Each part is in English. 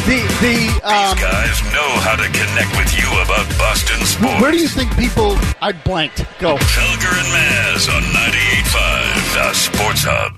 These guys know how to connect with you about Boston sports. Where do you think people I blanked go? Felger and Maz on 98.5, the Sports Hub.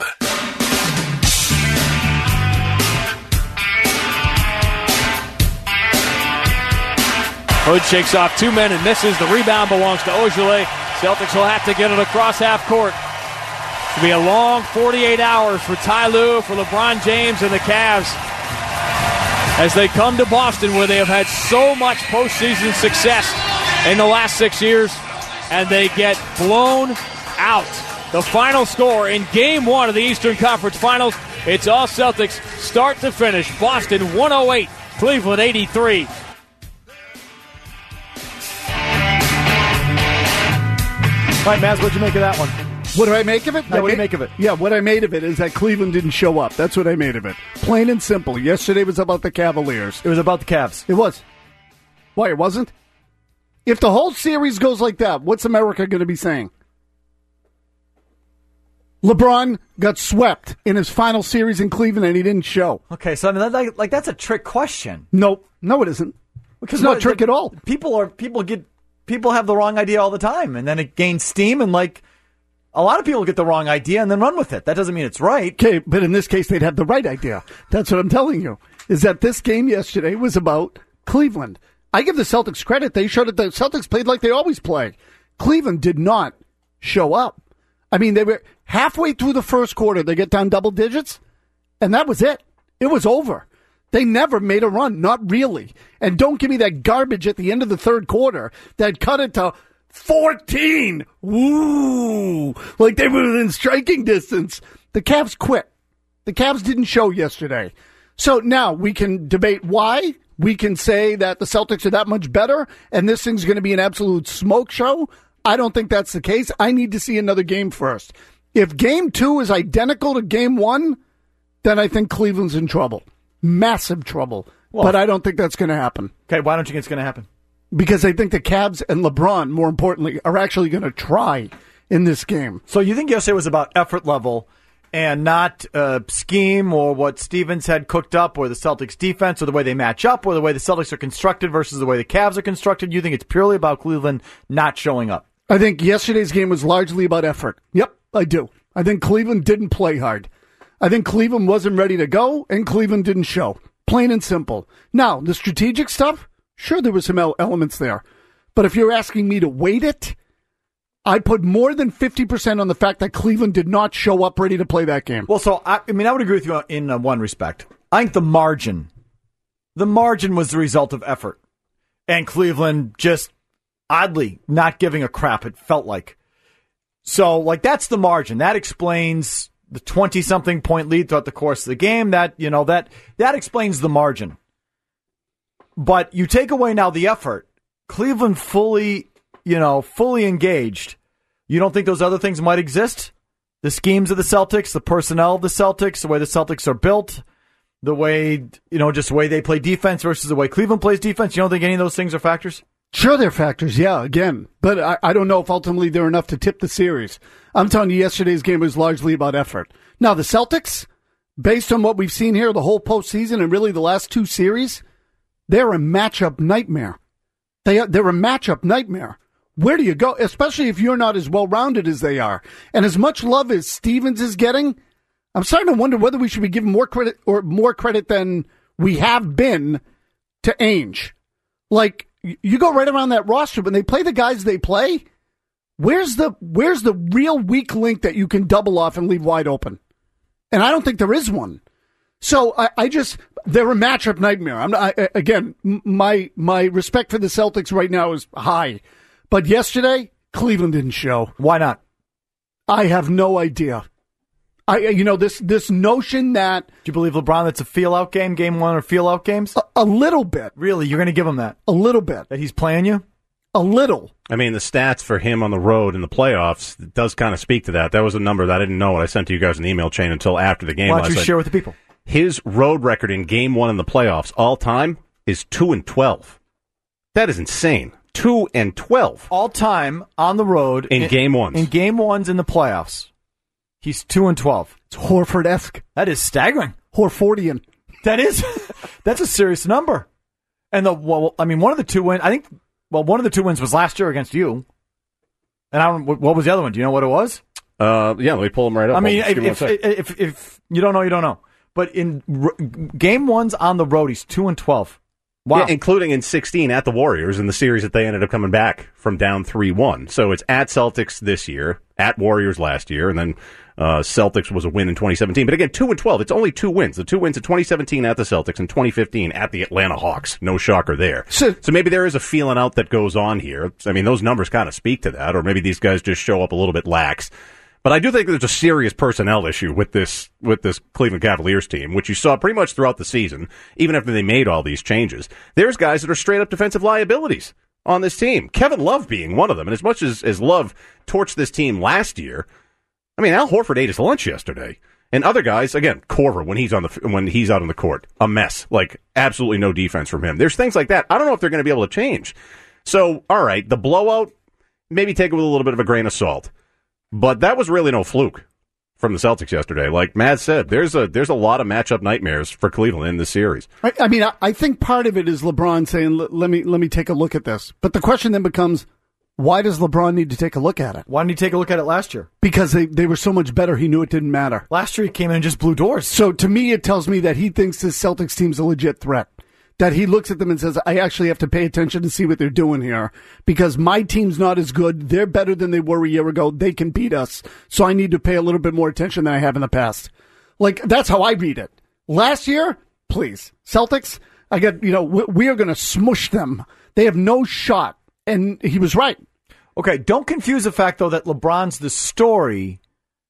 Hood shakes off 2 men and misses. The rebound belongs to Ojeleye. Celtics will have to get it across half court. It'll be a long 48 hours for Ty Lue, for LeBron James, and the Cavs as they come to Boston, where they have had so much postseason success in the last 6 years, and they get blown out. The final score in Game 1 of the Eastern Conference Finals, it's all Celtics start to finish. Boston 108, Cleveland 83. All right, Maz, what'd you make of that one? What do I make of it? Yeah, what do you make of it? Yeah, what I made of it is that Cleveland didn't show up. That's what I made of it. Plain and simple. Yesterday was about the Cavaliers. It was about the Cavs. It was. Why, it wasn't? If the whole series goes like that, what's America going to be saying? LeBron got swept in his final series in Cleveland, and he didn't show. Okay, so I mean, like that's a trick question. Nope. No, it isn't. It's not a trick at all. People have the wrong idea all the time, and then it gains steam, and like a lot of people get the wrong idea and then run with it. That doesn't mean it's right. Okay, but in this case, they'd have the right idea. That's what I'm telling you, is that this game yesterday was about Cleveland. I give the Celtics credit. They showed that the Celtics played like they always play. Cleveland did not show up. I mean, they were halfway through the first quarter. They get down double digits, and that was it. It was over. They never made a run, not really. And don't give me that garbage at the end of the third quarter that cut it to 14. Woo! Like they were within striking distance. The Cavs quit. The Cavs didn't show yesterday. So now we can debate why. We can say that the Celtics are that much better and this thing's going to be an absolute smoke show. I don't think that's the case. I need to see another game first. If game 2 is identical to game 1, then I think Cleveland's in trouble. Massive trouble. Well, but I don't think that's going to happen. Okay, why don't you think it's going to happen? Because I think the Cavs and LeBron, more importantly, are actually going to try in this game. So you think yesterday was about effort level and not scheme or what Stevens had cooked up or the Celtics defense or the way they match up or the way the Celtics are constructed versus the way the Cavs are constructed? You think it's purely about Cleveland not showing up? I think yesterday's game was largely about effort. Yep, I do. I think Cleveland didn't play hard. I think Cleveland wasn't ready to go, and Cleveland didn't show. Plain and simple. Now, the strategic stuff, sure, there were some elements there. But if you're asking me to weight it, I put more than 50% on the fact that Cleveland did not show up ready to play that game. Well, so, I would agree with you in one respect. I think the margin was the result of effort. And Cleveland just oddly not giving a crap, it felt like. So, like, that's the margin. That explains the 20-something point lead throughout the course of the game. That explains the margin. But you take away now the effort. Cleveland fully engaged. You don't think those other things might exist? The schemes of the Celtics, the personnel of the Celtics, the way the Celtics are built, the way, just the way they play defense versus the way Cleveland plays defense. You don't think any of those things are factors? Sure, they're factors, yeah, again. But I don't know if ultimately they're enough to tip the series. I'm telling you, yesterday's game was largely about effort. Now, the Celtics, based on what we've seen here the whole postseason and really the last 2 series, they're a matchup nightmare. They're a matchup nightmare. Where do you go, especially if you're not as well-rounded as they are? And as much love as Stevens is getting, I'm starting to wonder whether we should be giving more credit than we have been to Ainge. Like, you go right around that roster, when they play the guys they play, where's the real weak link that you can double off and leave wide open? And I don't think there is one. So they're a matchup nightmare. Again, my respect for the Celtics right now is high. But yesterday, Cleveland didn't show. Why not? I have no idea. This notion that... Do you believe LeBron that's a feel-out game, game 1 or feel-out games? A little bit. Really? You're going to give him that? A little bit. That he's playing you? A little. I mean, the stats for him on the road in the playoffs does kind of speak to that. That was a number that I didn't know what I sent to you guys in the email chain until after the game. Why don't you share with the people? His road record in game 1 in the playoffs all time is 2-12. That is insane. 2-12. All time on the road. In game 1s. In game 1s in the playoffs. He's 2-12. It's Horford-esque. That is staggering. Horfordian. That's a serious number. And one of the two wins, one of the two wins was last year against you. And what was the other one? Do you know what it was? Yeah, let me pull them right up. I mean, if you don't know, you don't know. But in game ones on the road, he's 2-12. Wow. Yeah, including in 16 at the Warriors in the series that they ended up coming back from down 3-1. So it's at Celtics this year, at Warriors last year, and then Celtics was a win in 2017. But again, 2-12. It's only 2 wins. The 2 wins in 2017 at the Celtics and 2015 at the Atlanta Hawks. No shocker there. So maybe there is a feeling out that goes on here. I mean, those numbers kind of speak to that, or maybe these guys just show up a little bit lax. But I do think there's a serious personnel issue with this Cleveland Cavaliers team, which you saw pretty much throughout the season, even after they made all these changes. There's guys that are straight up defensive liabilities on this team. Kevin Love being one of them. And as much as Love torched this team last year, I mean, Al Horford ate his lunch yesterday. And other guys, again, Korver, when he's out on the court, a mess. Like, absolutely no defense from him. There's things like that. I don't know if they're going to be able to change. So, all right, the blowout, maybe take it with a little bit of a grain of salt. But that was really no fluke from the Celtics yesterday. Like Matt said, there's a lot of matchup nightmares for Cleveland in this series. I mean, I think part of it is LeBron saying, let me take a look at this. But the question then becomes, why does LeBron need to take a look at it? Why didn't he take a look at it last year? Because they were so much better, he knew it didn't matter. Last year he came in and just blew doors. So to me, it tells me that he thinks this Celtics team's a legit threat. That he looks at them and says, I actually have to pay attention to see what they're doing here because my team's not as good. They're better than they were a year ago. They can beat us. So I need to pay a little bit more attention than I have in the past. Like, that's how I read it. Last year, please, Celtics, we are going to smush them. They have no shot. And he was right. Okay, don't confuse the fact, though, that LeBron's the story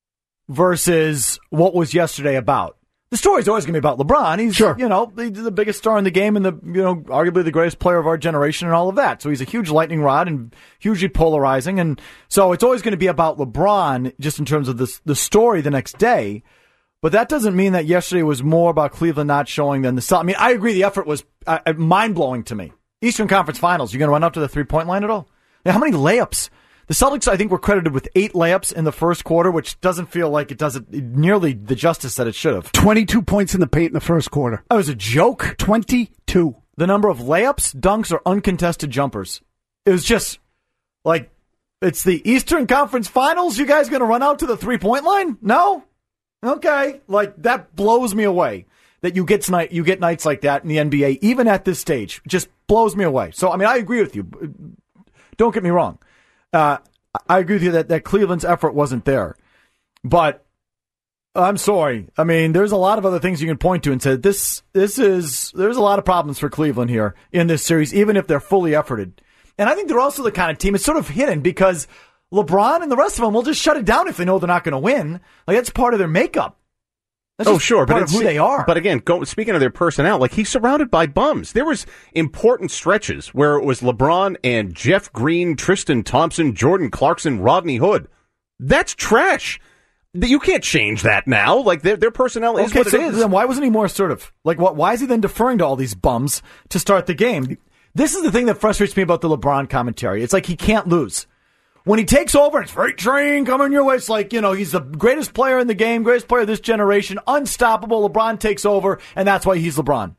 versus what was yesterday about. The story's always going to be about LeBron. He's, sure. The biggest star in the game and arguably the greatest player of our generation and all of that. So he's a huge lightning rod and hugely polarizing. And so it's always going to be about LeBron just in terms of the story the next day. But that doesn't mean that yesterday was more about Cleveland not showing than the Celtics. I mean, I agree the effort was mind-blowing to me. Eastern Conference Finals, you going to run up to the three-point line at all? Now, how many layups? The Celtics, I think, were credited with 8 layups in the first quarter, which doesn't feel like it does nearly the justice that it should have. 22 points in the paint in the first quarter. That was a joke. 22. The number of layups, dunks, or uncontested jumpers. It was just like, it's the Eastern Conference Finals. You guys going to run out to the three-point line? No? Okay. Like, that blows me away. That you get nights like that in the NBA, even at this stage. It just blows me away. So, I mean, I agree with you. Don't get me wrong. I agree with you that Cleveland's effort wasn't there. But I'm sorry. I mean, there's a lot of other things you can point to and say there's a lot of problems for Cleveland here in this series, even if they're fully efforted. And I think they're also the kind of team, it's sort of hidden because LeBron and the rest of them will just shut it down if they know they're not going to win. Like, that's part of their makeup. That's sure, part of who they are. But again, speaking of their personnel, like, he's surrounded by bums. There was important stretches where it was LeBron and Jeff Green, Tristan Thompson, Jordan Clarkson, Rodney Hood. That's trash. You can't change that now. Like, their personnel is what it is. Then why wasn't he more assertive? Like, why is he then deferring to all these bums to start the game? This is the thing that frustrates me about the LeBron commentary. It's like he can't lose. When he takes over, it's freight train coming your way. It's like, he's the greatest player in the game, greatest player of this generation, unstoppable. LeBron takes over, and that's why he's LeBron.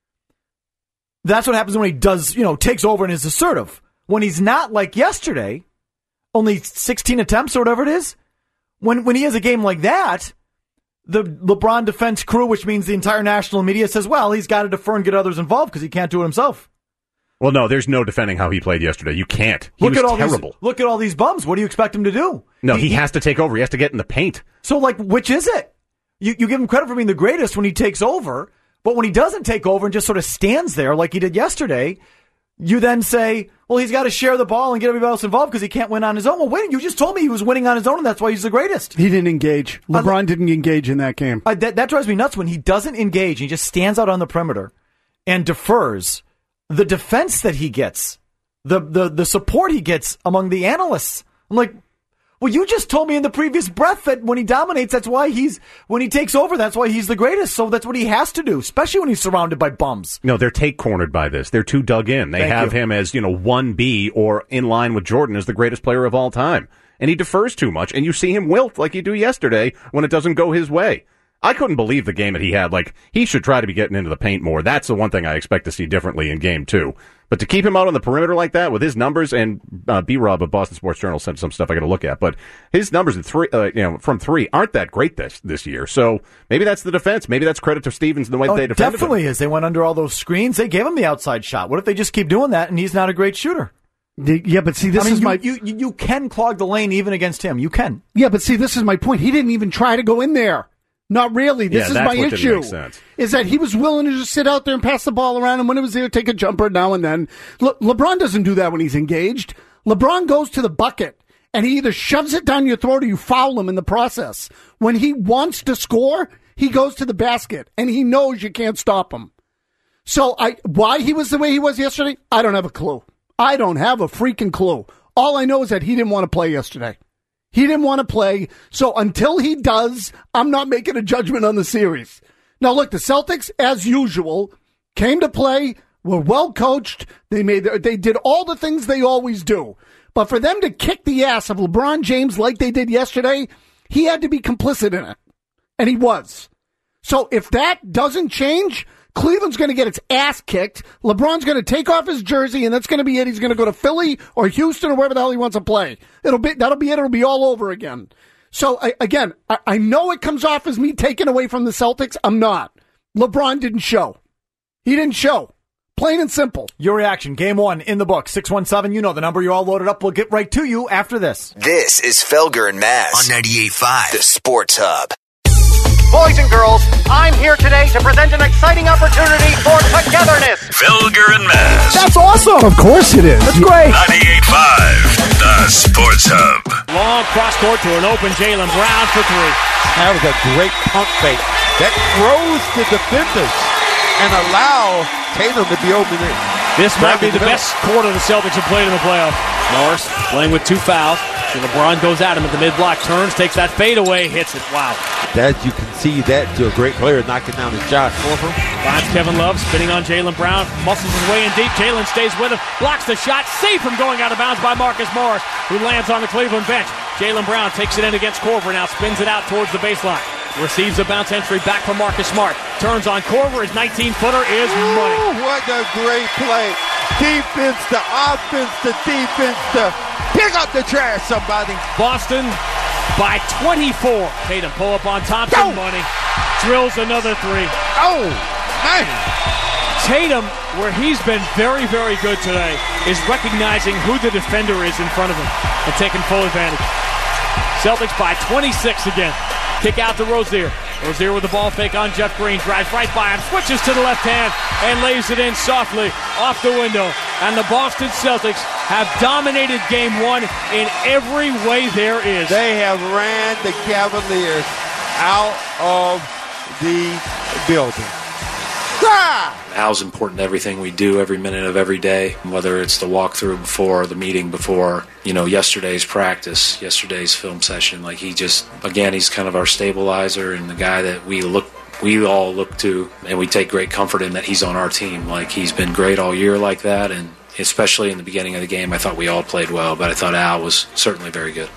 That's what happens when he does, takes over and is assertive. When he's not, like yesterday, only 16 attempts or whatever it is, when he has a game like that, the LeBron defense crew, which means the entire national media, says, well, he's got to defer and get others involved because he can't do it himself. Well, no, there's no defending how he played yesterday. You can't. He was terrible. Look at all these bums. What do you expect him to do? No, he has to take over. He has to get in the paint. So, like, which is it? You give him credit for being the greatest when he takes over, but when he doesn't take over and just sort of stands there like he did yesterday, you then say, well, he's got to share the ball and get everybody else involved because he can't win on his own. Well, wait, you just told me he was winning on his own, and that's why he's the greatest. He didn't engage. LeBron didn't engage in that game. That drives me nuts when he doesn't engage. He just stands out on the perimeter and defers. The defense that he gets, the support he gets among the analysts. I'm like, well, you just told me in the previous breath that when he dominates, when he takes over, that's why he's the greatest. So that's what he has to do, especially when he's surrounded by bums. No, they're take-cornered by this. They're too dug in. They have him as, 1B or in line with Jordan as the greatest player of all time. And he defers too much, and you see him wilt like you do yesterday when it doesn't go his way. I couldn't believe the game that he had. Like, he should try to be getting into the paint more. That's the one thing I expect to see differently in game 2. But to keep him out on the perimeter like that with his numbers, and B-Rob of Boston Sports Journal sent some stuff I got to look at, but his numbers at from 3 aren't that great this year. So maybe that's the defense. Maybe that's credit to Stevens and the way they defended him. Definitely is. They went under all those screens. They gave him the outside shot. What if they just keep doing that and he's not a great shooter? Yeah, but see, you can clog the lane even against him. You can. Yeah, but see, this is my point. He didn't even try to go in there. Not really. This is my issue. Is that he was willing to just sit out there and pass the ball around, and when it was there, take a jumper now and then. LeBron doesn't do that when he's engaged. LeBron goes to the bucket, and he either shoves it down your throat or you foul him in the process. When he wants to score, he goes to the basket, and he knows you can't stop him. So why he was the way he was yesterday, I don't have a clue. I don't have a freaking clue. All I know is that he didn't want to play yesterday. He didn't want to play, so until he does, I'm not making a judgment on the series. Now, look, the Celtics, as usual, came to play, were well coached, they did all the things they always do. But for them to kick the ass of LeBron James like they did yesterday, he had to be complicit in it. And he was. So if that doesn't change, Cleveland's going to get its ass kicked. LeBron's going to take off his jersey, and that's going to be it. He's going to go to Philly or Houston or wherever the hell he wants to play. That'll be it. It'll be all over again. So, I know it comes off as me taking away from the Celtics. I'm not. LeBron didn't show. He didn't show. Plain and simple. Your reaction, game 1 in the book, 617. You know the number. You're all loaded up. We'll get right to you after this. This is Felger and Maz on 98.5, the Sports Hub. Boys and girls, I'm here today to present an exciting opportunity for togetherness. Felger and Maz. That's awesome. Of course it is. That's great. 98.5, the Sports Hub. Long cross court to an open Jaylen Brown for 3. That was a great pump fake. That throws the defenders and allow Tatum to be open there. This might be the best quarter the Celtics have played in the playoffs. Morris playing with 2 fouls. So LeBron goes at him at the mid-block, turns, takes that fade away, hits it. Wow. That you can see that to a great player knocking down his shot. Finds Kevin Love, spinning on Jaylen Brown, muscles his way in deep. Jaylen stays with him, blocks the shot, saved from going out of bounds by Marcus Morris, who lands on the Cleveland bench. Jaylen Brown takes it in against Korver, now spins it out towards the baseline. Receives a bounce entry back from Marcus Smart. Turns on Korver, his 19-footer is money. What a great play. Defense to offense to defense to pick up the trash, somebody. Boston by 24. Tatum pull up on Thompson, money. Drills another 3. Oh, man. Tatum, where he's been very, very good today, is recognizing who the defender is in front of him and taking full advantage. Celtics by 26 again. Kick out to Rozier. Rozier with the ball fake on Jeff Green. Drives right by him. Switches to the left hand and lays it in softly off the window. And the Boston Celtics have dominated game 1 in every way there is. They have ran the Cavaliers out of the building. Al's important to everything we do every minute of every day, whether it's the walkthrough before, the meeting before, yesterday's practice, yesterday's film session. Like he's kind of our stabilizer and the guy that we all look to, and we take great comfort in that he's on our team. Like he's been great all year like that, and especially in the beginning of the game, I thought we all played well, but I thought Al was certainly very good.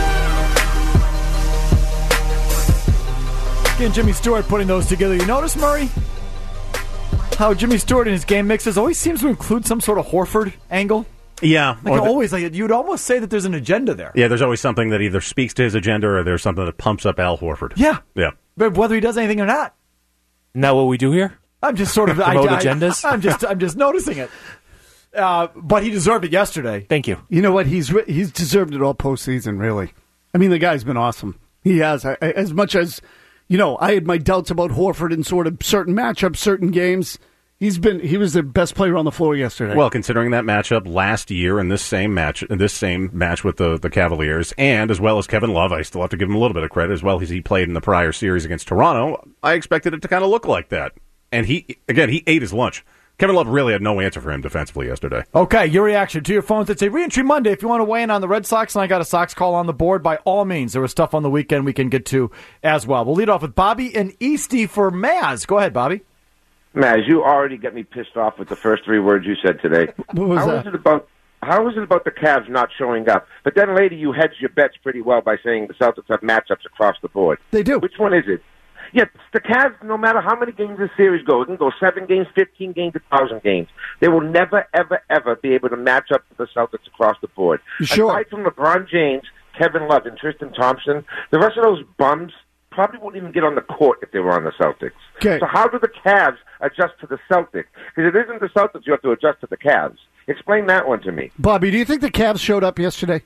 And Jimmy Stewart putting those together. You notice, Murray, how Jimmy Stewart in his game mixes always seems to include some sort of Horford angle? Yeah. You'd almost say that there's an agenda there. Yeah, there's always something that either speaks to his agenda or there's something that pumps up Al Horford. Yeah. Yeah. But whether he does anything or not. Isn't that what we do here? I'm just sort of... Promote agendas? I'm just noticing it. But he deserved it yesterday. Thank you. You know what? He's deserved it all postseason, really. I mean, the guy's been awesome. He has. As much as, I had my doubts about Horford in sort of certain matchups, certain games. He was the best player on the floor yesterday. Well, considering that matchup last year in this same match with the Cavaliers, and as well as Kevin Love, I still have to give him a little bit of credit, as well as he played in the prior series against Toronto, I expected it to kind of look like that. And he ate his lunch. Kevin Love really had no answer for him defensively yesterday. Okay, your reaction to your phones. It's a Reentry Monday. If you want to weigh in on the Red Sox, and I got a Sox call on the board, by all means. There was stuff on the weekend we can get to as well. We'll lead off with Bobby and Eastie for Maz. Go ahead, Bobby. Maz, you already got me pissed off with the first 3 words you said today. What was that? How is it about the Cavs not showing up? But then later you hedged your bets pretty well by saying the Celtics have matchups across the board. They do. Which one is it? Yeah, the Cavs, no matter how many games this series goes, it can go 7 games, 15 games, 1,000 games. They will never, ever, ever be able to match up with the Celtics across the board. Sure. Aside from LeBron James, Kevin Love, and Tristan Thompson, the rest of those bums probably wouldn't even get on the court if they were on the Celtics. Okay. So how do the Cavs adjust to the Celtics? Because it isn't the Celtics you have to adjust to the Cavs. Explain that one to me. Bobby, do you think the Cavs showed up yesterday?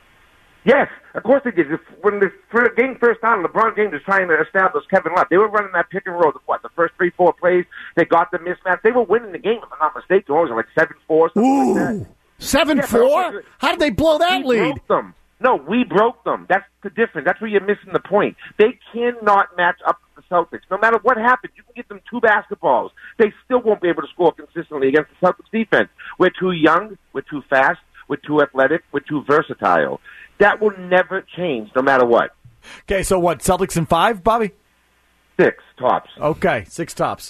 Yes, of course they did. When the game first started, LeBron James was trying to establish Kevin Love. They were running that pick and roll. The first 3-4 plays, they got the mismatch. They were winning the game, if I'm not mistaken. It was like 7-4, something like that. 7-4? How did they blow that lead? Broke them. No, we broke them. That's the difference. That's where you're missing the point. They cannot match up to the Celtics. No matter what happens, you can get them 2 basketballs. They still won't be able to score consistently against the Celtics defense. We're too young. We're too fast. We're too athletic. We're too versatile. That will never change, no matter what. Okay, so what, Celtics in 5, Bobby? 6 tops. Okay, 6 tops.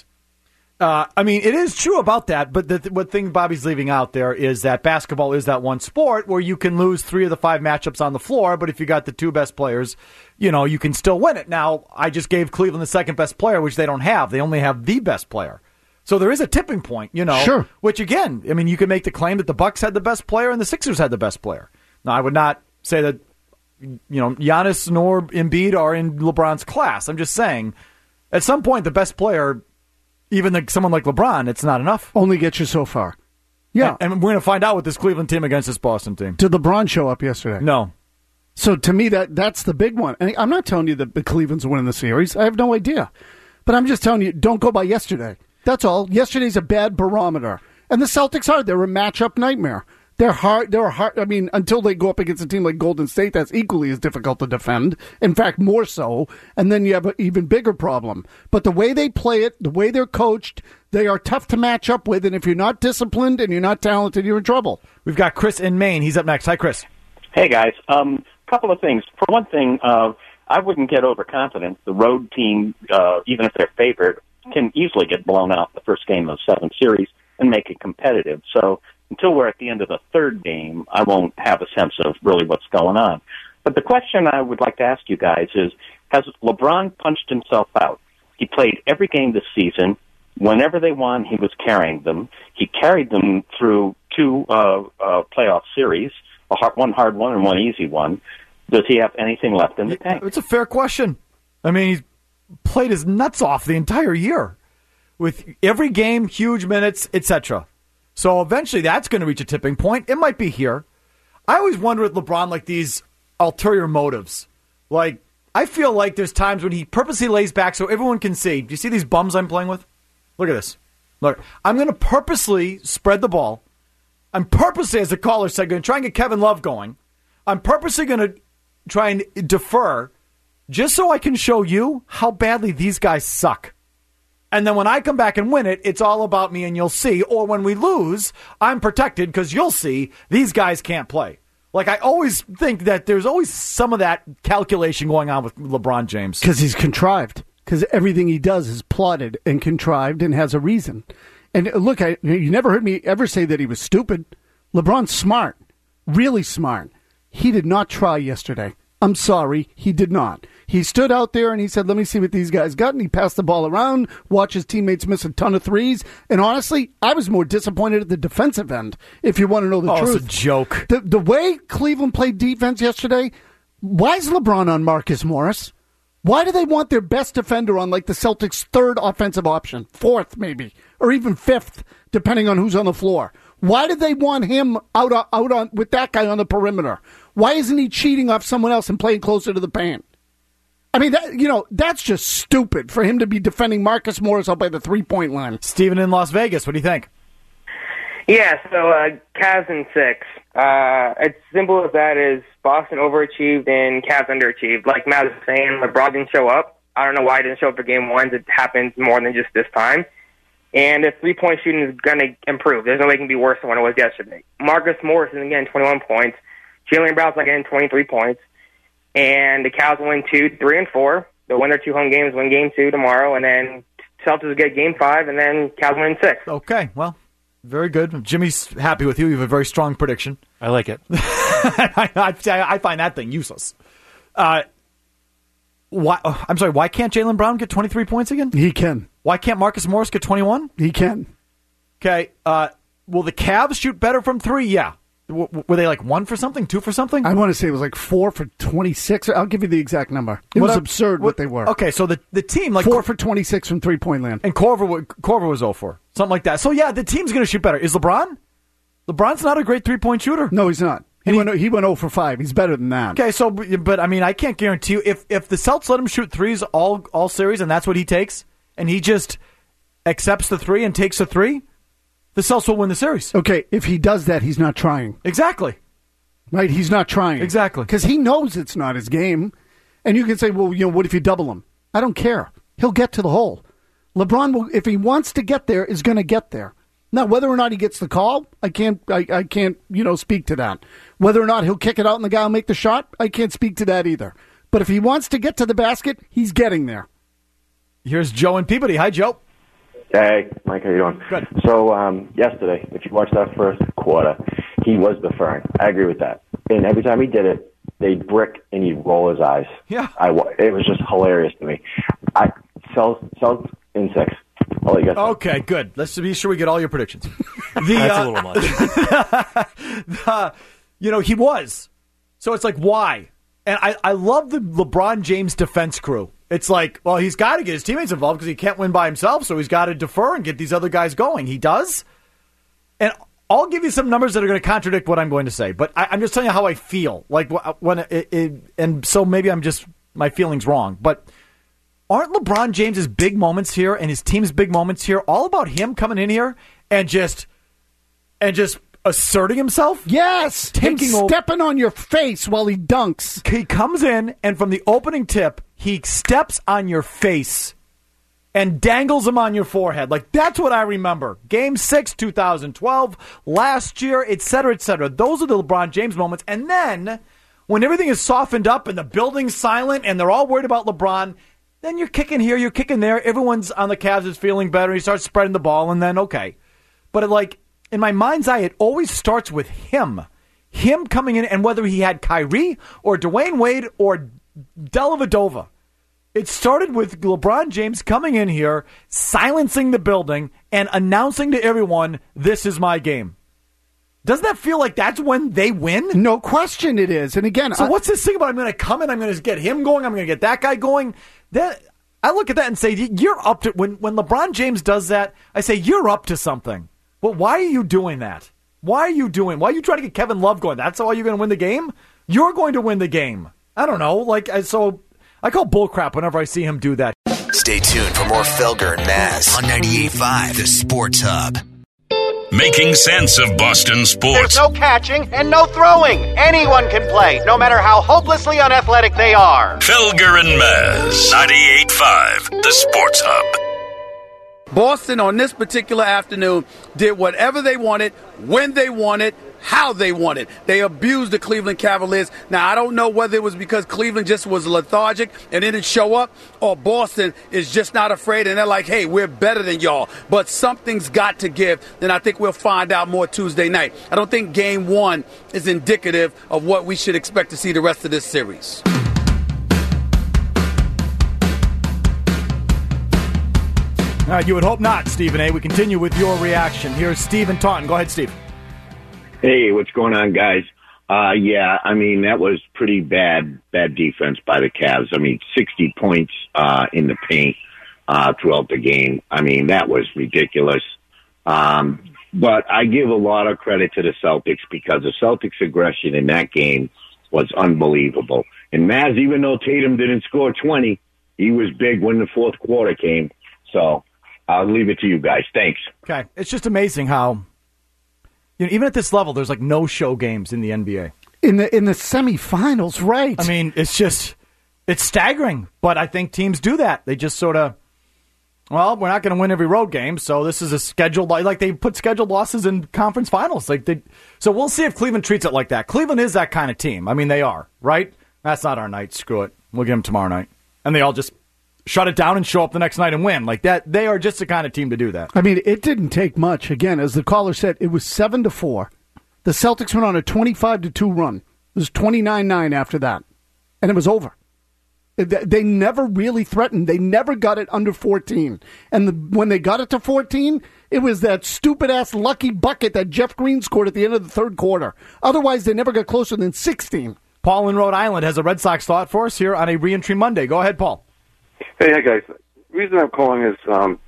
I mean, it is true about that, but what thing Bobby's leaving out there is that basketball is that one sport where you can lose 3 of the 5 matchups on the floor, but if you got the 2 best players, you can still win it. Now, I just gave Cleveland the second best player, which they don't have. They only have the best player. So there is a tipping point, Sure. Which, again, I mean, you can make the claim that the Bucks had the best player and the Sixers had the best player. Now, I would not say that, Giannis nor Embiid are in LeBron's class. I'm just saying, at some point, the best player, even someone like LeBron, it's not enough. Only get you so far. Yeah. And we're going to find out with this Cleveland team against this Boston team. Did LeBron show up yesterday? No. So to me, that's the big one. And I'm not telling you that the Cleveland's winning the series. I have no idea. But I'm just telling you, don't go by yesterday. That's all. Yesterday's a bad barometer. And the Celtics are. They're a matchup nightmare. They're hard. I mean, until they go up against a team like Golden State, that's equally as difficult to defend. In fact, more so. And then you have an even bigger problem. But the way they play it, the way they're coached, they are tough to match up with. And if you're not disciplined and you're not talented, you're in trouble. We've got Chris in Maine. He's up next. Hi, Chris. Hey, guys. Couple of things. For one thing, I wouldn't get overconfident. The road team, even if they're favored, can easily get blown out the first game of the 7 series and make it competitive. So until we're at the end of the 3rd game, I won't have a sense of really what's going on. But the question I would like to ask you guys is, has LeBron punched himself out? He played every game this season. Whenever they won, he was carrying them. He carried them through 2 playoff series, one hard one and one easy one. Does he have anything left in the tank? It's a fair question. I mean, he's played his nuts off the entire year with every game, huge minutes, etc. So eventually that's going to reach a tipping point. It might be here. I always wonder with LeBron, like these ulterior motives. Like, I feel like there's times when he purposely lays back so everyone can see. Do you see these bums I'm playing with? Look at this. Look, I'm going to purposely spread the ball. I'm purposely, as the caller said, going to try and get Kevin Love going. I'm purposely going to try and defer just so I can show you how badly these guys suck. And then when I come back and win it, it's all about me and you'll see. Or when we lose, I'm protected because you'll see these guys can't play. Like, I always think that there's always some of that calculation going on with LeBron James. Because he's contrived. Because everything he does is plotted and contrived and has a reason. And look, you never heard me ever say that he was stupid. LeBron's smart. Really smart. He did not try yesterday. I'm sorry, he did not. He stood out there and he said, let me see what these guys got, and he passed the ball around, watched his teammates miss a ton of threes, and honestly, I was more disappointed at the defensive end, if you want to know the truth. It's a joke. The way Cleveland played defense yesterday, why is LeBron on Marcus Morris? Why do they want their best defender on, like, the Celtics' 3rd offensive option, 4th maybe, or even 5th, depending on who's on the floor? Why did they want him out on with that guy on the perimeter? Why isn't he cheating off someone else and playing closer to the paint? I mean, that's just stupid for him to be defending Marcus Morris up by the 3-point line. Steven in Las Vegas, what do you think? Yeah, so Cavs in 6. It's simple as that is Boston overachieved and Cavs underachieved. Like Matt was saying, LeBron didn't show up. I don't know why he didn't show up for game 1. It happens more than just this time. And if 3-point shooting is going to improve, there's no way it can be worse than what it was yesterday. Marcus Morris is again 21 points. Jaylen Brown's again 23 points. And the Cavs win 2, 3, and 4. They'll win their 2 home games, win game 2 tomorrow, and then Celtics get game 5, and then Cavs win 6. Okay, well, very good. Jimmy's happy with you. You have a very strong prediction. I like it. I find that thing useless. Why? I'm sorry. Why can't Jaylen Brown get 23 points again? He can. Why can't Marcus Morris get 21? He can. Okay. Will the Cavs shoot better from 3? Yeah. Were they like 1 for something, 2 for something? I want to say it was like 4 for 26. I'll give you the exact number. It was absurd what they were. Okay, so the team like 4 for 26 from 3-point land, and Korver was 0 for something like that. So yeah, the team's going to shoot better. Is LeBron? LeBron's not a great 3-point shooter. No, he's not. He went 0 for 5. He's better than that. Okay, so but I mean, I can't guarantee you if the Celtics let him shoot threes all series, and that's what he takes, and he just accepts the 3 and takes the 3. The Celtics will win the series. Okay, if he does that, he's not trying. Exactly. Right? He's not trying. Exactly. Because he knows it's not his game. And you can say, well, what if you double him? I don't care. He'll get to the hole. LeBron, will, if he wants to get there, is going to get there. Now, whether or not he gets the call, I can't speak to that. Whether or not he'll kick it out and the guy will make the shot, I can't speak to that either. But if he wants to get to the basket, he's getting there. Here's Joe and Peabody. Hi, Joe. Hey, Mike, how you doing? Good. So, yesterday, if you watched that first quarter, he was deferring. I agree with that. And every time he did it, they'd brick and he'd roll his eyes. Yeah. It was just hilarious to me. Celtics in 6. I'll let you guys know. Okay, good. Let's be sure we get all your predictions. That's a little much. He was. So it's like, why? And I love the LeBron James defense crew. It's like, well, he's got to get his teammates involved because he can't win by himself, so he's got to defer and get these other guys going. He does. And I'll give you some numbers that are going to contradict what I'm going to say, but I'm just telling you how I feel. Like when and so maybe my feeling's wrong, but aren't LeBron James's big moments here and his team's big moments here all about him coming in here and just asserting himself? Yes, stepping on your face while he dunks. He comes in, and from the opening tip, he steps on your face and dangles them on your forehead. Like, that's what I remember. Game 6, 2012, last year, et cetera, et cetera. Those are the LeBron James moments. And then, when everything is softened up and the building's silent and they're all worried about LeBron, then you're kicking here, you're kicking there. Everyone's on the Cavs is feeling better. He starts spreading the ball, and then, okay. But, in my mind's eye, it always starts with him. Him coming in, and whether he had Kyrie or Dwayne Wade or Dellavedova. It started with LeBron James coming in here, silencing the building, and announcing to everyone, this is my game. Doesn't that feel like that's when they win? No question it is. And again, so what's this thing about I'm going to come in, I'm going to get him going, I'm going to get that guy going? I look at that and say, you're up to, when LeBron James does that, I say, you're up to something. But why are you doing that? Why are you trying to get Kevin Love going? That's how you're going to win the game? You're going to win the game. I don't know. So I call bullcrap whenever I see him do that. Stay tuned for more Felger and Maz on 98.5, the Sports Hub. Making sense of Boston sports. There's no catching and no throwing. Anyone can play, no matter how hopelessly unathletic they are. Felger and Maz, 98.5, the Sports Hub. Boston on this particular afternoon did whatever they wanted, when they wanted, how they wanted. They abused the Cleveland Cavaliers. Now, I don't know whether it was because Cleveland just was lethargic and didn't show up, or Boston is just not afraid and they're like, hey, we're better than y'all. But something's got to give. Then I think we'll find out more Tuesday night. I don't think Game 1 is indicative of what we should expect to see the rest of this series. You would hope not, Stephen A. We continue with your reaction. Here's Steve in Taunton. Go ahead, Steve. Hey, what's going on, guys? Yeah, I mean, that was pretty bad defense by the Cavs. I mean, 60 points in the paint throughout the game. I mean, that was ridiculous. But I give a lot of credit to the Celtics because the Celtics' aggression in that game was unbelievable. And Maz, even though Tatum didn't score 20, he was big when the fourth quarter came. So I'll leave it to you guys. Thanks. Okay. It's just amazing how, even at this level, there's like no show games in the NBA. In the semifinals, right? I mean, it's staggering. But I think teams do that. They just sort of, we're not going to win every road game, so this is a scheduled, like they put scheduled losses in conference finals. So we'll see if Cleveland treats it like that. Cleveland is that kind of team. I mean, they are, right? That's not our night. Screw it. We'll get them tomorrow night. And they all just shut it down and show up the next night and win. Like that, they are just the kind of team to do that. I mean, it didn't take much. Again, as the caller said, it was 7-4. The Celtics went on a 25-2 run. It was 29-9 after that, and it was over. They never really threatened. They never got it under 14. And when they got it to 14, it was that stupid-ass lucky bucket that Jeff Green scored at the end of the third quarter. Otherwise, they never got closer than 16. Paul in Rhode Island has a Red Sox thought for us here on a Reentry Monday. Go ahead, Paul. Hey, guys. The reason I'm calling is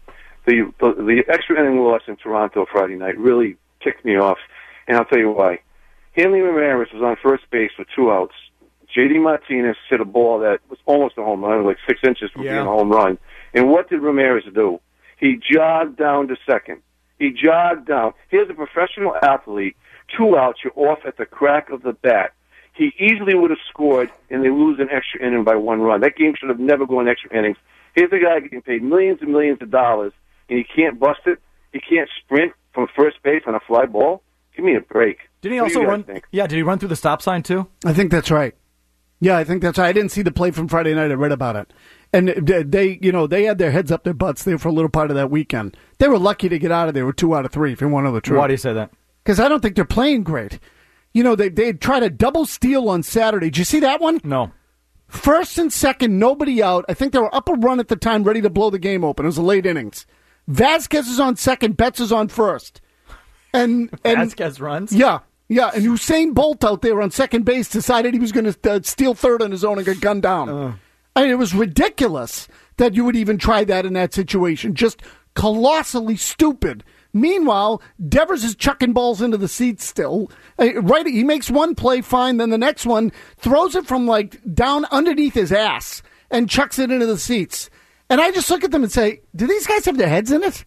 the extra inning loss in Toronto Friday night really ticked me off, and I'll tell you why. Hanley Ramirez was on first base with 2 outs. J.D. Martinez hit a ball that was almost a home run, like 6 inches from being a home run. And what did Ramirez do? He jogged down to second. He jogged down. Here's a professional athlete, 2 outs, you're off at the crack of the bat. He easily would have scored, and they lose an extra inning by 1 run. That game should have never gone extra innings. Here's a guy getting paid millions and millions of dollars, and he can't bust it. He can't sprint from first base on a fly ball. Give me a break. Did he also run? Yeah, did he run through the stop sign too? I think that's right. Yeah, I think that's right. I didn't see the play from Friday night. I read about it. And they had their heads up their butts there for a little part of that weekend. They were lucky to get out of there with 2 out of 3, if you want to know the truth. Why do you say that? Because I don't think they're playing great. They tried a double steal on Saturday. Did you see that one? No. First and second, nobody out. I think they were up a run at the time, ready to blow the game open. It was a late innings. Vasquez is on second, Betts is on first. And Vasquez runs? Yeah. Yeah, and Usain Bolt out there on second base decided he was going to steal third on his own and get gunned down. I mean, it was ridiculous that you would even try that in that situation. Just colossally stupid. Meanwhile, Devers is chucking balls into the seats still. Right, he makes one play fine, then the next one throws it from down underneath his ass and chucks it into the seats. And I just look at them and say, do these guys have their heads in it?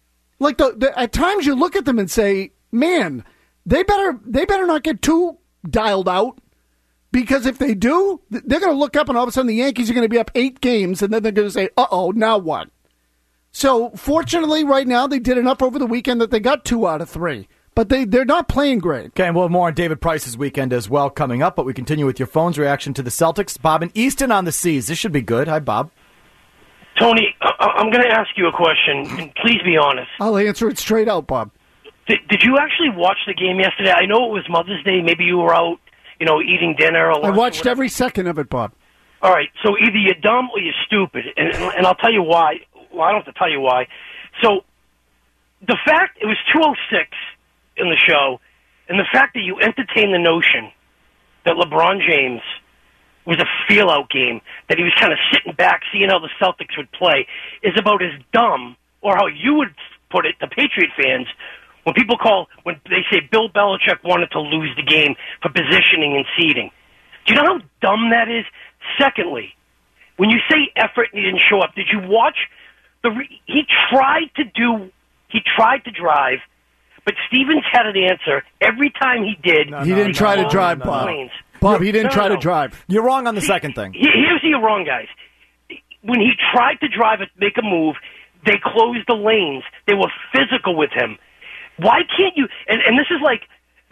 At times you look at them and say, man, they better not get too dialed out, because if they do, they're going to look up and all of a sudden the Yankees are going to be up 8 games, and then they're going to say, uh-oh, now what? So fortunately right now they did enough over the weekend that they got 2 out of 3, but they're not playing great. Okay, and we'll have more on David Price's weekend as well coming up, but we continue with your phone's reaction to the Celtics. Bob in Easton on the Seas. This should be good. Hi, Bob. Tony, I'm going to ask you a question, and please be honest. I'll answer it straight out, Bob. Did you actually watch the game yesterday? I know it was Mother's Day. Maybe you were out, eating dinner or lunch. I watched every second of it, Bob. All right, so either you're dumb or you're stupid, and I'll tell you why. Well, I don't have to tell you why. So the fact it was 2:06 in the show, and the fact that you entertained the notion that LeBron James was a feel-out game, that he was kind of sitting back, seeing how the Celtics would play, is about as dumb, or how you would put it, the Patriot fans, when they say Bill Belichick wanted to lose the game for positioning and seeding. Do you know how dumb that is? Secondly, when you say effort and he didn't show up, did you watch he tried to drive, but Stevens had an answer every time he did. He didn't try to drive, Bob. Bob, he didn't try to drive. You're wrong on the second thing. Here's you're wrong, guys. When he tried to drive it, make a move, they closed the lanes. They were physical with him. Why can't you? And this is like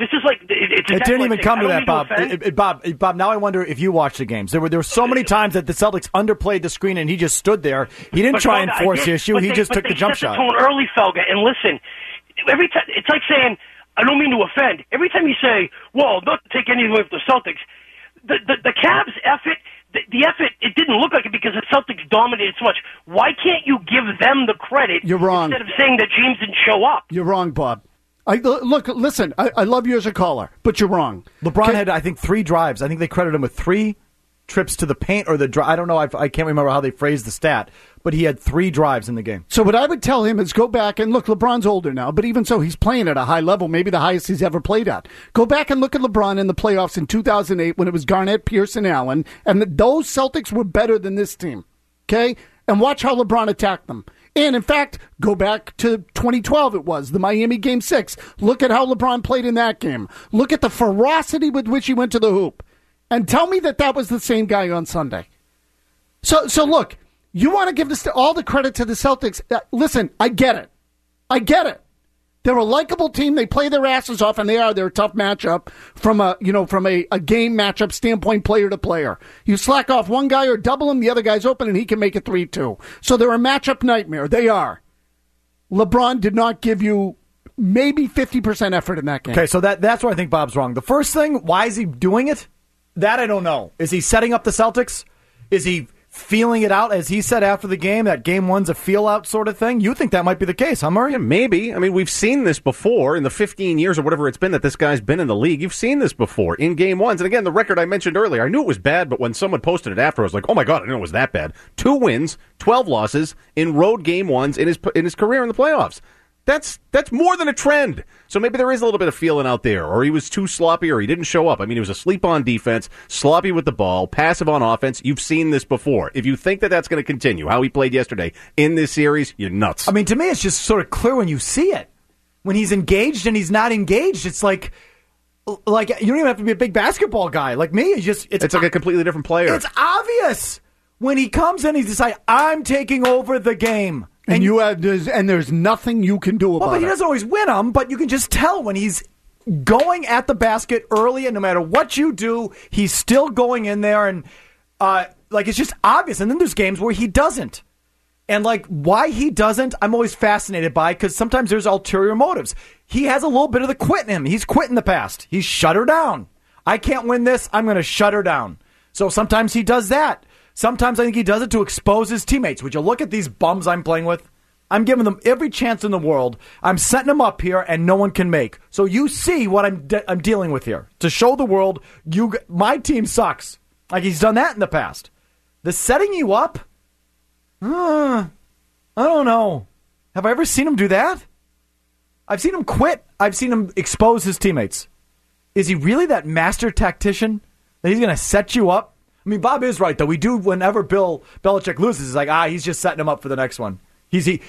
it didn't even come to that, Bob. Bob, now I wonder if you watched the games. There were so many times that the Celtics underplayed the screen, and he just stood there. He didn't try and force the issue. He just took the jump shot. They set the tone early, Felga. And listen, every time it's like saying, I don't mean to offend. Every time you say, "Well, not to take anything away from the Celtics," the Cavs' effort. The effort, it didn't look like it because the Celtics dominated so much. Why can't you give them the credit? You're wrong. Instead of saying that James didn't show up? You're wrong, Bob. Listen, I love you as a caller, but you're wrong. LeBron had, I think, 3 drives. I think they credited him with 3 trips to the paint or the drive. I don't know. I can't remember how they phrased the stat, but he had 3 drives in the game. So what I would tell him is go back and look. LeBron's older now, but even so, he's playing at a high level, maybe the highest he's ever played at. Go back and look at LeBron in the playoffs in 2008 when it was Garnett, Pierce, and Allen, and those Celtics were better than this team. Okay, and watch how LeBron attacked them. And, in fact, go back to 2012, it was, the Miami Game 6. Look at how LeBron played in that game. Look at the ferocity with which he went to the hoop. And tell me that was the same guy on Sunday. So look, you want to give all the credit to the Celtics. Listen, I get it. They're a likable team. They play their asses off, and they're a tough matchup from a game matchup standpoint, player to player. You slack off one guy or double him, the other guy's open, and he can make it 3-2. So they're a matchup nightmare. They are. LeBron did not give you maybe 50% effort in that game. Okay, so that's where I think Bob's wrong. The first thing, why is he doing it? That I don't know. Is he setting up the Celtics? Is he feeling it out, as he said after the game, that game one's a feel-out sort of thing? You think that might be the case, huh, Murray? Yeah, maybe. I mean, we've seen this before in the 15 years or whatever it's been that this guy's been in the league. You've seen this before in game ones. And again, the record I mentioned earlier, I knew it was bad, but when someone posted it after, I was like, oh my God, I didn't know it was that bad. 2 wins, 12 losses in road game ones in his career in the playoffs. That's more than a trend. So maybe there is a little bit of feeling out there, or he was too sloppy, or he didn't show up. I mean, he was asleep on defense, sloppy with the ball, passive on offense. You've seen this before. If you think that that's going to continue, how he played yesterday in this series, you're nuts. I mean, to me, it's just sort of clear when you see it. When he's engaged and he's not engaged, it's like you don't even have to be a big basketball guy like me. It's like a completely different player. It's obvious when he comes in. He's just like, I'm taking over the game. And there's nothing you can do about it. But he doesn't always win them, but you can just tell when he's going at the basket early, and no matter what you do, he's still going in there, and it's just obvious. And then there's games where he doesn't. And why he doesn't, I'm always fascinated by, because sometimes there's ulterior motives. He has a little bit of the quit in him. He's quit in the past. He's shut her down. I can't win this. I'm going to shut her down. So sometimes he does that. Sometimes I think he does it to expose his teammates. Would you look at these bums I'm playing with? I'm giving them every chance in the world. I'm setting them up here, and no one can make. So you see what I'm dealing with here. To show the world, my team sucks. Like he's done that in the past. The setting you up? I don't know. Have I ever seen him do that? I've seen him quit. I've seen him expose his teammates. Is he really that master tactician that he's going to set you up? I mean, Bob is right, though. We do, whenever Bill Belichick loses, it's like, he's just setting him up for the next one. He's when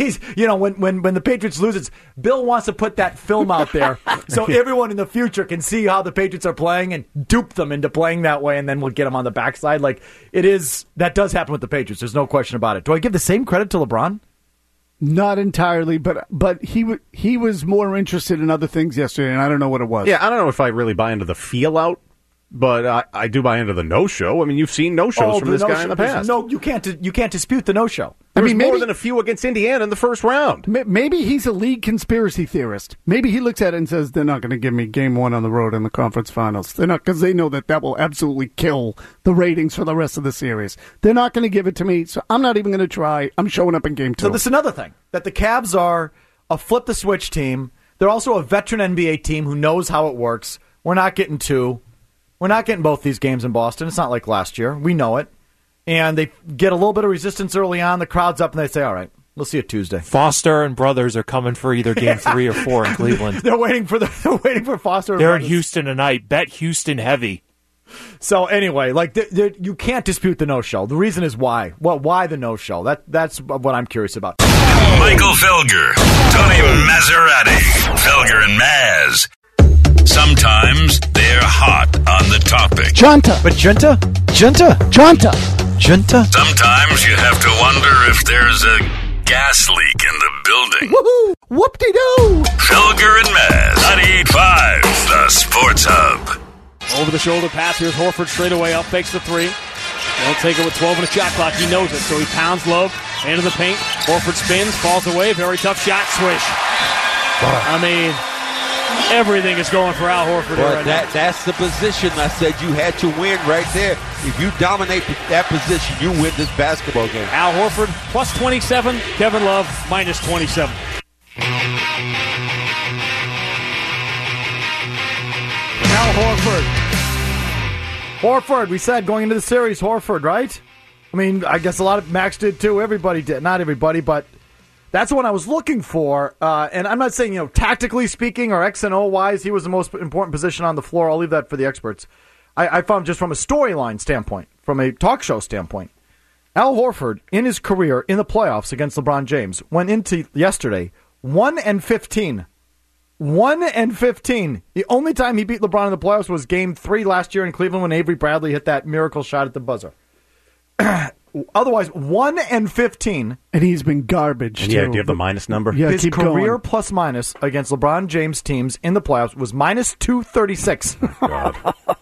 the Patriots loses, Bill wants to put that film out there so everyone in the future can see how the Patriots are playing and dupe them into playing that way, and then we'll get them on the backside. That does happen with the Patriots. There's no question about it. Do I give the same credit to LeBron? Not entirely, but he was more interested in other things yesterday, and I don't know what it was. Yeah, I don't know if I really buy into the feel-out, but I do buy into the no-show. I mean, you've seen no-shows from this guy in the past. No, you can't dispute the no-show. More than a few against Indiana in the first round. Maybe he's a league conspiracy theorist. Maybe he looks at it and says, they're not going to give me game one on the road in the conference finals. They're not, because they know that will absolutely kill the ratings for the rest of the series. They're not going to give it to me, so I'm not even going to try. I'm showing up in game 2. So that's another thing, that the Cavs are a flip-the-switch team. They're also a veteran NBA team who knows how it works. We're not getting 2. We're not getting both these games in Boston. It's not like last year. We know it. And they get a little bit of resistance early on. The crowd's up, and they say, all right, we'll see you Tuesday. Foster and brothers are coming for either game 3 or 4 in Cleveland. They're waiting for Foster and They're brothers. in Houston tonight. Bet Houston heavy. So anyway, you can't dispute the no-show. The reason is why. Well, why the no-show? That's what I'm curious about. Michael Felger, Tony Maserati, Felger and Maz. Sometimes they're hot on the topic. Junta. But Junta? Sometimes you have to wonder if there's a gas leak in the building. Woohoo! Whoop-de-doo! Felger and Maz, 98.5, the Sports Hub. Over the shoulder pass. Here's Horford straight away up, fakes the 3. They'll take it with 12 in the shot clock. He knows it, so he pounds low into the paint. Horford spins, falls away. Very tough shot, swish. I mean, everything is going for Al Horford right now. That's the position I said you had to win right there. If you dominate that position, you win this basketball game. Al Horford plus 27, Kevin Love minus 27. Al Horford, we said going into the series, Horford, right? I mean, I guess a lot of Max did too. Everybody did. Not everybody, but that's the one I was looking for. And I'm not saying, tactically speaking or X and O wise, he was the most important position on the floor. I'll leave that for the experts. I found just from a storyline standpoint, from a talk show standpoint, Al Horford, in his career in the playoffs against LeBron James, went into yesterday 1-15. 1-15. The only time he beat LeBron in the playoffs was Game 3 last year in Cleveland when Avery Bradley hit that miracle shot at the buzzer. Otherwise, 1-15. And he's been garbage, and too. Yeah, do you have the minus number? Yeah, his keep career going. plus-minus against LeBron James teams in the playoffs was minus 236. God.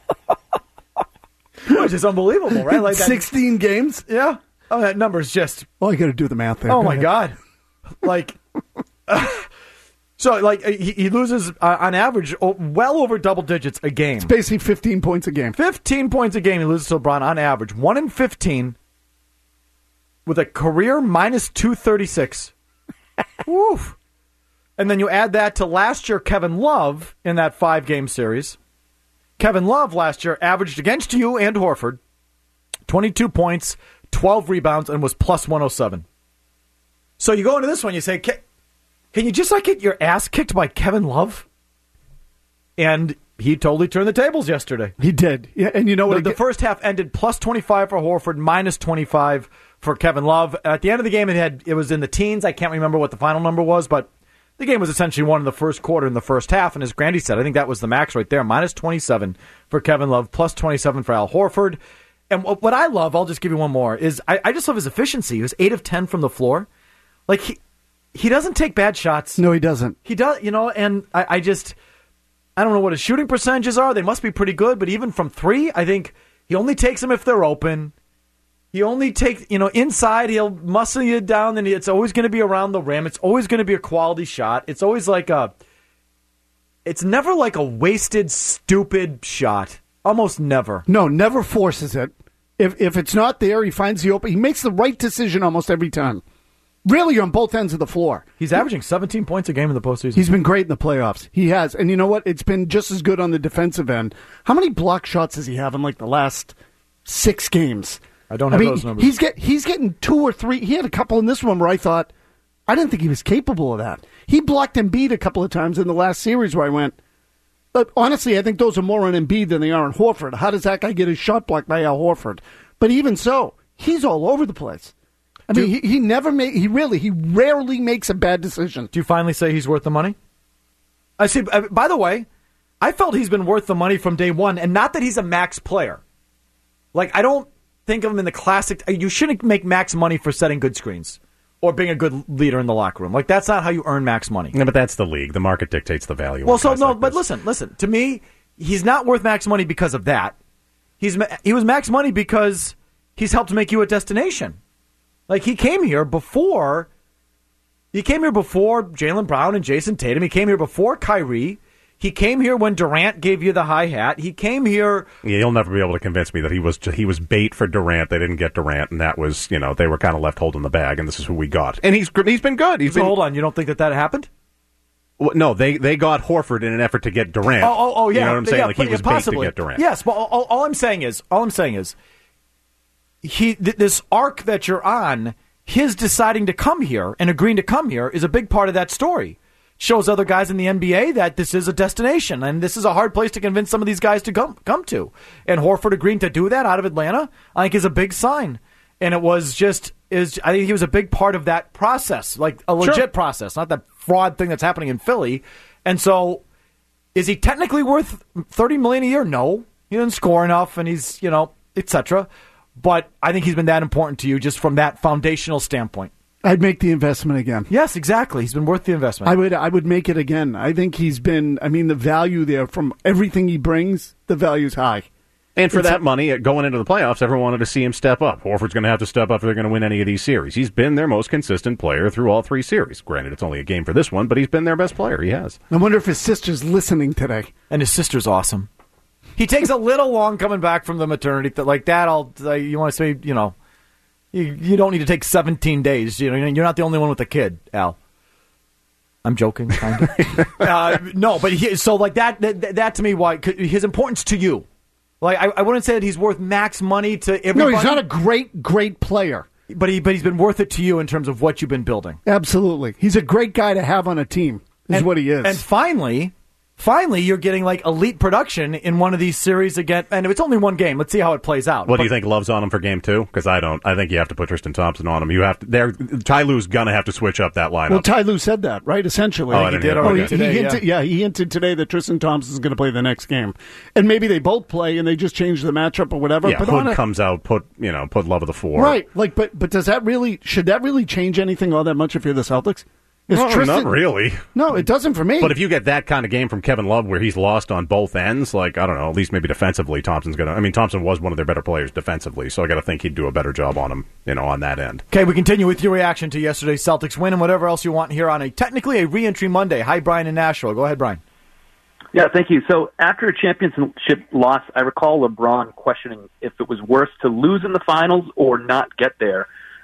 Which is unbelievable, right? Like that, 16 games? Yeah. Oh, that number is just... Well, I got to do the math there. Oh, my God. He loses, on average, well over double digits a game. It's basically 15 points a game. 15 points a game he loses to LeBron on average. 1-15. with a career minus 236. Woof. And then you add that to last year, Kevin Love in that 5-game series. Kevin Love last year averaged against you and Horford 22 points, 12 rebounds, and was plus 107. So you go into this one, you say, can you just get your ass kicked by Kevin Love? And he totally turned the tables yesterday. He did. Yeah, and you know what? The first half ended plus 25 for Horford, minus 25 for Kevin Love. At the end of the game, it was in the teens. I can't remember what the final number was, but the game was essentially won in the first quarter in the first half. And as Grandy said, I think that was the max right there. Minus 27 for Kevin Love, plus 27 for Al Horford. And what I love, I'll just give you one more, is I just love his efficiency. He was 8 of 10 from the floor. He doesn't take bad shots. No, he doesn't. He does, and I don't know what his shooting percentages are. They must be pretty good, but even from 3, I think he only takes them if they're open. He only takes, inside, he'll muscle you down, and it's always going to be around the rim. It's always going to be a quality shot. It's always it's never like a wasted, stupid shot. Almost never. No, never forces it. If it's not there, he finds the open. He makes the right decision almost every time. Really on both ends of the floor. He's averaging 17 points a game in the postseason. He's been great in the playoffs. He has. And you know what? It's been just as good on the defensive end. How many block shots does he have in the last 6 games? I don't have those numbers. He's getting 2 or 3. He had a couple in this one where I thought, I didn't think he was capable of that. He blocked Embiid a couple of times in the last series where I went, but honestly, I think those are more on Embiid than they are on Horford. How does that guy get his shot blocked by Al Horford? But even so, he's all over the place. I mean, he rarely makes a bad decision. Do you finally say he's worth the money? I see. By the way, I felt he's been worth the money from day one, and not that he's a max player. I don't think of him in the classic. You shouldn't make max money for setting good screens or being a good leader in the locker room. That's not how you earn max money. Yeah, but that's the league. The market dictates the value. Well, but listen. To me, he's not worth max money because of that. He was max money because he's helped make you a destination. He came here before Jaylen Brown and Jason Tatum. He came here before Kyrie. He came here when Durant gave you the high hat. He came here. Yeah, you'll never be able to convince me that he was bait for Durant. They didn't get Durant, and that was, they were kind of left holding the bag, and this is who we got. And he's been good. Hold on, you don't think that happened? Well, no, they got Horford in an effort to get Durant. Oh, yeah. You know what I'm saying? Yeah, he was possibly. bait to get Durant. Yes, but all I'm saying is, this arc that you're on, his deciding to come here and agreeing to come here is a big part of that story. Shows other guys in the NBA that this is a destination, and this is a hard place to convince some of these guys to come to. And Horford agreeing to do that out of Atlanta, I think, is a big sign. And I think he was a big part of that process, a legit process, not that fraud thing that's happening in Philly. And so, is he technically worth $30 million a year? No, he didn't score enough, and he's etc. But I think he's been that important to you just from that foundational standpoint. I'd make the investment again. Yes, exactly. He's been worth the investment. I would make it again. I think he's been. The value there from everything he brings, the value's high. And for that money, going into the playoffs, everyone wanted to see him step up. Horford's going to have to step up if they're going to win any of these series. He's been their most consistent player through all 3 series. Granted, it's only a game for this one, but he's been their best player. He has. I wonder if his sister's listening today. And his sister's awesome. He takes a little long coming back from the maternity. You want to say, you don't need to take 17 days. You're not the only one with a kid, Al. I'm joking, kind of. No, but that to me, why his importance to you. I wouldn't say that he's worth max money to everybody. No, he's not a great player. But he's been worth it to you in terms of what you've been building. Absolutely. He's a great guy to have on a team, what he is. And finally, you're getting elite production in one of these series again. And if it's only one game, let's see how it plays out. What do you think Love's on him for game 2? Because I don't. I think you have to put Tristan Thompson on him. You have to. Ty Lue's going to have to switch up that lineup. Well, Ty Lue said that, right? Essentially. Oh, he did already today. He hinted today that Tristan Thompson's going to play the next game. And maybe they both play and they just change the matchup or whatever. Yeah, but Hood comes out, put Love of the 4. Right. But does that should that really change anything all that much if you're the Celtics? No, not really. No, it doesn't for me. But if you get that kind of game from Kevin Love where he's lost on both ends, I don't know, at least maybe defensively, Thompson was one of their better players defensively, so I got to think he'd do a better job on him, on that end. Okay, we continue with your reaction to yesterday's Celtics win and whatever else you want here on technically a re-entry Monday. Hi, Brian in Nashville. Go ahead, Brian. Yeah, thank you. So after a championship loss, I recall LeBron questioning if it was worse to lose in the finals or not get there.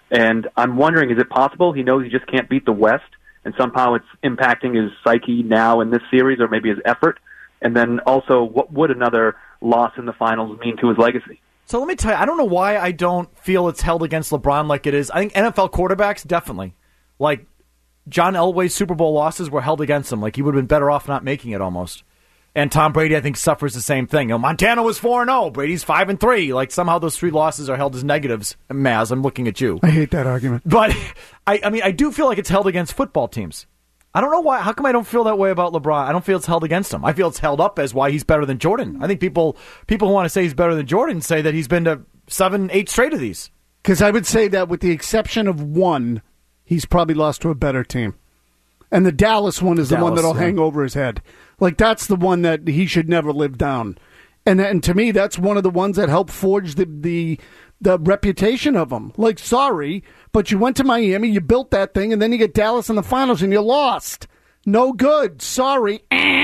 And I'm wondering, is it possible he knows he just can't beat the West, and somehow it's impacting his psyche now in this series, or maybe his effort? And then also, what would another loss in the finals mean to his legacy? So let me tell you, I don't know why I don't feel it's held against LeBron like it is. I think NFL quarterbacks, definitely. Like, John Elway's Super Bowl losses were held against him. Like, he would have been better off not making it almost. And Tom Brady, I think, suffers the same thing. You know, Montana was 4-0. Brady's 5-3. Like, somehow those 3 losses are held as negatives. Maz, I'm looking at you. I hate that argument. But, I mean, I do feel like it's held against football teams. I don't know why. How come I don't feel that way about LeBron? I don't feel it's held against him. I feel it's held up as why he's better than Jordan. I think people who want to say he's better than Jordan say that he's been to 7, 8 straight of these. Because I would say that with the exception of one, he's probably lost to a better team. And the Dallas one is the one that'll hang over his head. Like, that's the one that he should never live down. And to me, that's one of the ones that helped forge the reputation of him. Like, sorry, but you went to Miami, you built that thing, and then you get Dallas in the finals and you lost. No good. Sorry.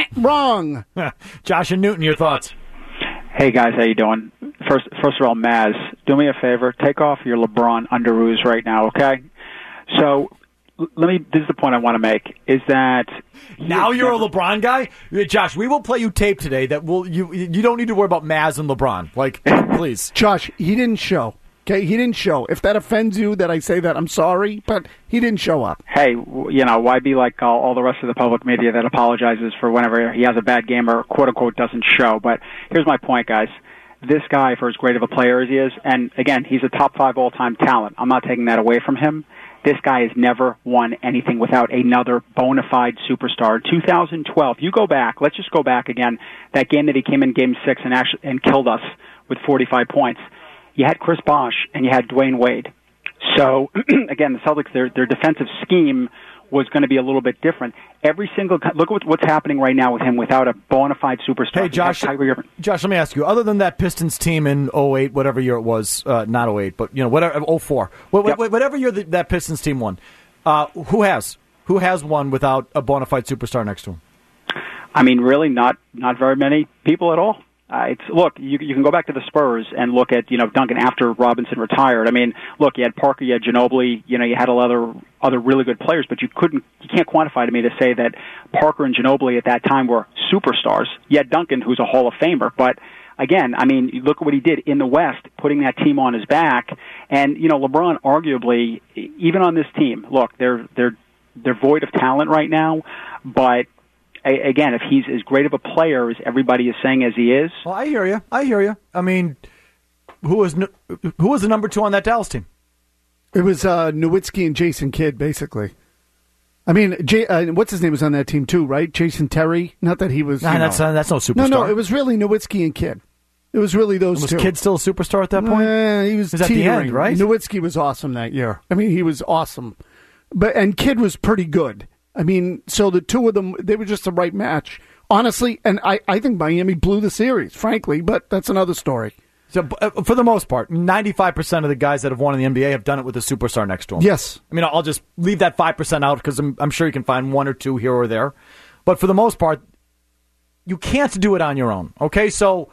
Wrong. Josh and Newton, your thoughts? Hey, guys, how you doing? First of all, Maz, do me a favor. Take off your LeBron underoos right now, okay? So, this is the point I want to make, is that... Now you're a LeBron guy? Josh, we will play you tape today that you don't need to worry about Maz and LeBron. Like, please. Josh, he didn't show. Okay, he didn't show. If that offends you that I say that, I'm sorry, but he didn't show up. Hey, why be like all the rest of the public media that apologizes for whenever he has a bad game or quote-unquote doesn't show? But here's my point, guys. This guy, for as great of a player as he is, and again, he's a top 5 all-time talent. I'm not taking that away from him. This guy has never won anything without another bona fide superstar. 2012, you go back, let's just go back again, that game that he came in Game 6 and killed us with 45 points. You had Chris Bosh and you had Dwayne Wade. So, again, the Celtics, their defensive scheme was going to be a little bit different. Look at what's happening right now with him without a bona fide superstar. Hey, Josh, let me ask you, other than that Pistons team in 08, whatever year it was, not 08, but, whatever, 04, whatever year that Pistons team won, who has won without a bona fide superstar next to him? I mean, really, not very many people at all. Look, you can go back to the Spurs and look at, Duncan after Robinson retired. I mean, look, you had Parker, you had Ginobili, you had a lot of other really good players, but you can't quantify to me to say that Parker and Ginobili at that time were superstars. You had Duncan, who's a Hall of Famer, but again, I mean, look at what he did in the West, putting that team on his back. And, LeBron, arguably, even on this team, look, they're void of talent right now, but again, if he's as great of a player as everybody is saying as he is. Well, I hear you. I mean, who was the number 2 on that Dallas team? It was Nowitzki and Jason Kidd, basically. I mean, what's his name was on that team too, right? Jason Terry. Not that he was. That's no superstar. No, it was really Nowitzki and Kidd. It was really those two. Was Kidd still a superstar at that point? He was at the end, right? Nowitzki was awesome that year. I mean, he was awesome, and Kidd was pretty good. I mean, so the two of them, they were just the right match. Honestly, and I think Miami blew the series, frankly, but that's another story. So, for the most part, 95% of the guys that have won in the NBA have done it with a superstar next to them. Yes. I mean, I'll just leave that 5% out because I'm sure you can find 1 or 2 here or there. But for the most part, you can't do it on your own, okay? So,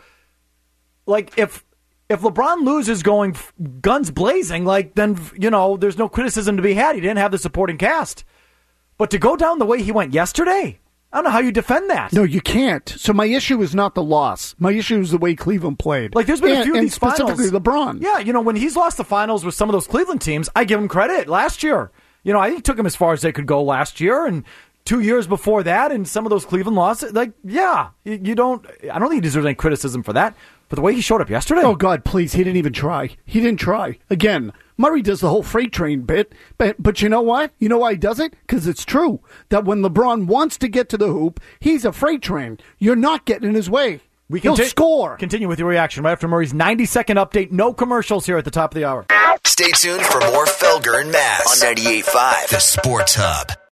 like, if LeBron loses going guns blazing, like, then, there's no criticism to be had. He didn't have the supporting cast. But to go down the way he went yesterday, I don't know how you defend that. No, you can't. So my issue is not the loss. My issue is the way Cleveland played. Like, there's been a few of these specifically finals. LeBron. Yeah, when he's lost the finals with some of those Cleveland teams, I give him credit. Last year, I think he took him as far as they could go last year, and 2 years before that, and some of those Cleveland losses. Like, yeah, I don't think he deserves any criticism for that. But the way he showed up yesterday. Oh, God, please. He didn't even try. He didn't try. Again, Murray does the whole freight train bit. But you know what? You know why he does it? Because it's true that when LeBron wants to get to the hoop, he's a freight train. You're not getting in his way. He'll score. Continue with your reaction right after Murray's 90-second update. No commercials here at the top of the hour. Stay tuned for more Felger and Maz on 98.5, The Sports Hub.